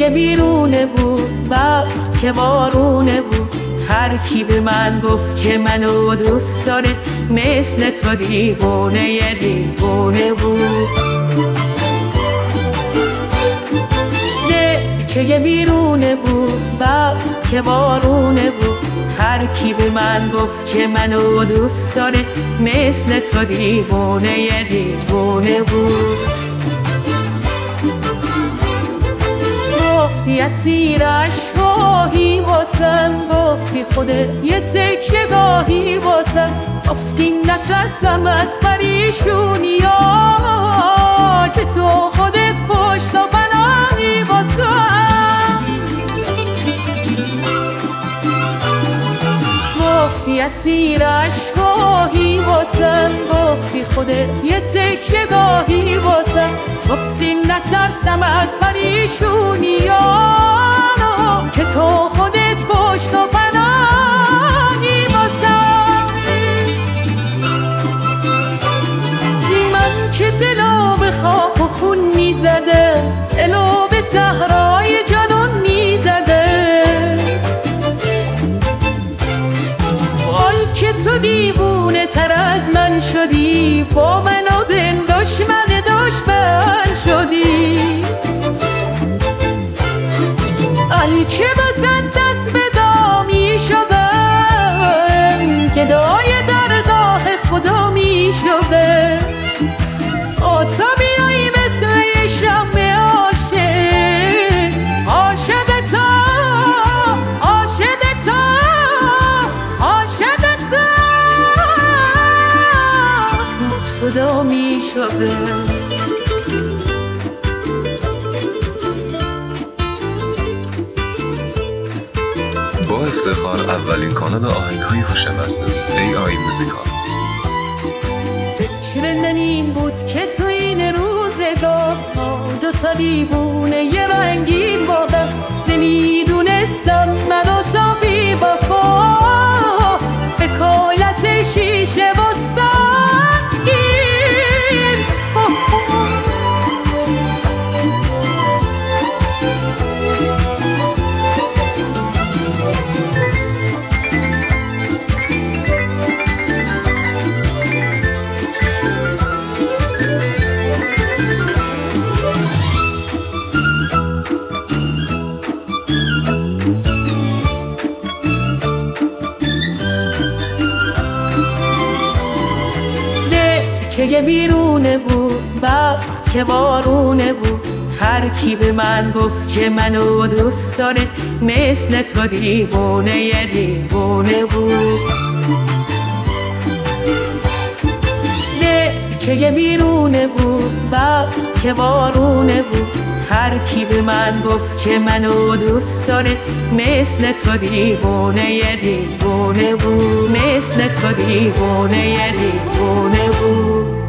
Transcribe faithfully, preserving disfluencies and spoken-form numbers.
که بیرونه بود وقت که بارونه بود، هر کی به من گفت که منو دوست داره مثل تو دیوونه یه دیوونه بود. دل که بیرونه بود وقت که بارونه بود، هر کی به من گفت که منو دوست داره مثل تو دیوونه یه دیوونه بود. گفتی اسیر عشقاهی واسم، گفتی خودت یه تکیه گاهی واسم، گفتی نترسم از پریشونی ها که تو خودت پشت و پناهی واسم. گفتی اسیر عشقاهی واسم، گفتی خودت یه تکیه گاهی واسم، گفتی نترسم از پریشونی ها که تو خودت پشت و پناهی واسم. من که دلو به خاک و خون میزده، دلو به صحرای جنون میزده، حال که تو دیوونه تر از من شدی، با من و دل دشمن دشمن شدی. حال که بازن دست به دامی شدم، که دای درگاه خدا می شده، تا تو بیایی مثل یه شمع عاشق، عاشق تو عاشق تو عاشق تو اسمت خدا می شده. با افتخار اولین کانال آهنگ‌های هوش مصنوعی ای آی موزیکال. فکر من این بود که تو این روزگار دو تا دیوونه یه رنگین بادم، نمیدونستم من و تو بی وفا حکایت شیشه و سنگین. که بیرونه بود وقت که بارونه بود، هر کی به من گفت که منو دوست داره مثل تو دیوونه یه دیوونه بود. دل که بیرونه بود وقت که بارونه بود، هر کی به من گفت که منو دوست داره مثل تو دیوونه یه دیوونه بود، مثل تو دیوونه یه دیوونه بود.